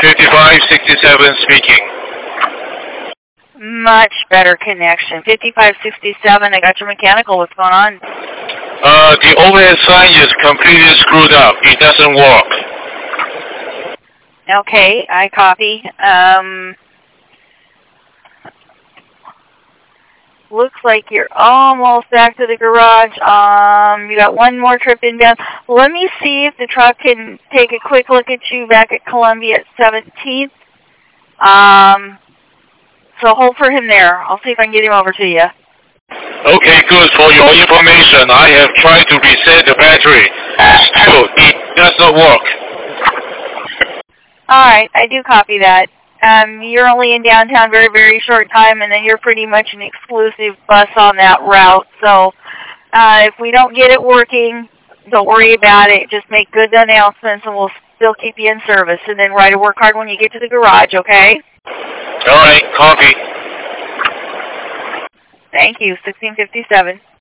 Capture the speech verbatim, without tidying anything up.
fifty-five sixty-seven speaking. Much better connection. fifty-five sixty-seven, I got your mechanical. What's going on? Uh, the overhead sign is completely screwed up. It doesn't work. Okay, I copy. Um, looks like you're almost back to the garage. Um, you got one more trip inbound. Let me see if the truck can take a quick look at you back at Columbia at seventeenth. Um, so hold for him there. I'll see if I can get him over to you. Okay, good. For your information, I have tried to reset the battery. Still, it does not work. All right, I do copy that. Um, you're only in downtown very, very short time, and then you're pretty much an exclusive bus on that route. So uh, if we don't get it working, don't worry about it. Just make good announcements, and we'll still keep you in service. And then write a work hard when you get to the garage, okay? All right, copy. Thank you, sixteen fifty-seven.